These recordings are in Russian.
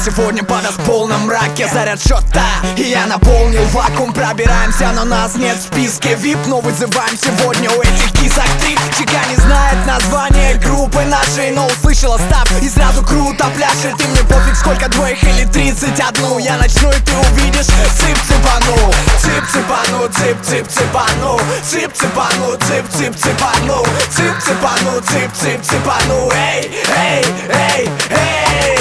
сегодня подаст в полном мраке. Заряд счета, и я наполнил вакуум. Пробираемся, но нас нет в списке VIP. Но вызываем сегодня у этих кисок трип. Чека не знает название группы нашей, но услышала став и сразу круто пляшет. И мне пофиг, сколько двоих или 31. Я начну, и ты увидишь. Цып-цыпану, цып-цыпану, цып-цып-цыпану, цып-цыпану, цып-цып-цыпану, цып-цыпану, цып-цып-цыпану. Эй, эй, эй, эй.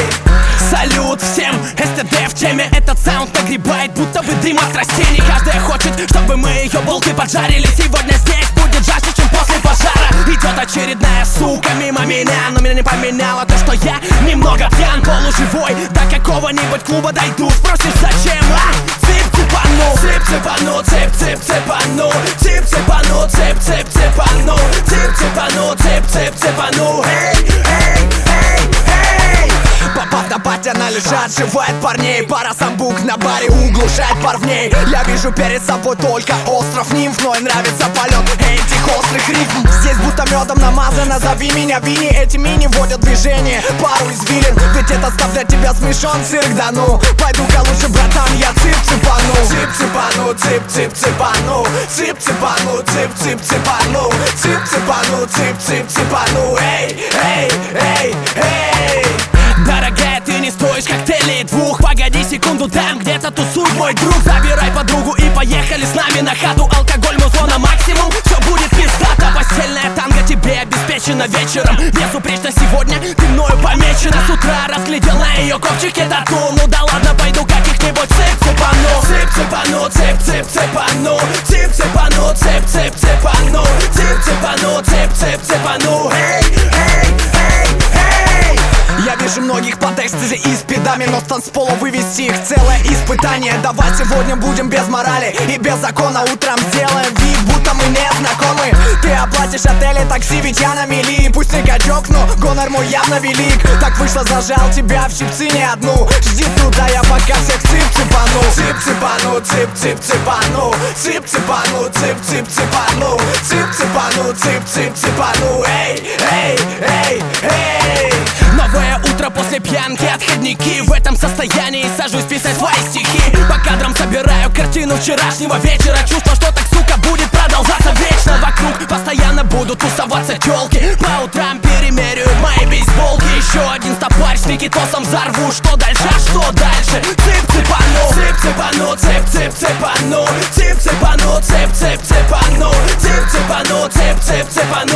Салют всем, СТД в теме. Этот саунд нагребает, будто бы дым от растений. Каждая хочет, чтобы мы ее булкой поджарили. Сегодня здесь будет жарче, чем после пожара. Идет очередная сука мимо меня, но меня не поменяло то, что я немного пьян, полуживой. До какого-нибудь клуба дойду, спросишь зачем, а? Цып-цыпану, цып-цыпану, цып-цып-цыпану, цып-цыпану, цып-цып-цыпану, цып-цыпану, цып-цып-цыпану. Эй, эй, эй, эй. Попав на пати, она лежат, живает парней. Пара самбук на баре углушает парней. Я вижу перед собой только остров нимф, но и нравится полет этих острых рифм. Здесь будто медом намазано, зови меня Винни. Эти мини вводят в движение пару извилин. Ведь это став для тебя смешон цирк, да ну. Пойду-ка лучше, братан, я цып-цыпану. Цып-цыпану, цып-цып-цыпану, цып-цыпану, цып-цып-цыпану, цып-цыпану, цып-цып-цыпану. Эй, эй, эй, эй. Дорогая, ты не стоишь коктейлей двух. Погоди секунду, там где-то тусует мой друг. Забирай подругу и поехали с нами на ходу. Алкоголь, музло на максимум, все будет пиздато. Постельная танго тебе обеспечена вечером. Безупречно сегодня ты мною помечена. С утра разглядел на ее копчике тату. Ну да ладно, пойду каких-нибудь цып-цыпану. Цып-цыпану, цып-цып-цыпану, цып-цыпану, цып-цып-цыпану, цып-цыпану, цып-цып-цыпану. Эй, эй, эй, эй. Я вижу многих под экстази и спидами, но с танцпола вывести их целое испытание. Давай сегодня будем без морали и без закона. Утром сделаем вид, будто мы не знакомы. Ты оплатишь отели, такси, ведь я на мели. Пусть не качок, но гонор мой явно велик. Так вышло, зажал тебя в щипцы не одну. Жди тут, а я пока всех цып-цыпану. Цып-цыпану, цып-цып-цыпану, цып-цыпану, цып-цып-цыпану, цып-цыпану, цып-цып-цыпану. Эй, эй, эй, эй. Новое утро после пьянки, отходники. В этом состоянии сажусь писать свои стихи. По кадрам собираю картину вчерашнего вечера. Чувство, что так, сука, будет продолжаться вечно. Вокруг постоянно будут тусоваться тёлки. По утрам перемеряют мои бейсболки. Еще один стопарь с никитосом взорву. Что дальше, а что дальше? Цып-цыпану, цып-цыпану, цып-цып-цыпану, цып-цыпану, цып-цып-цыпану, цып-цыпану, цып-цып-цыпану.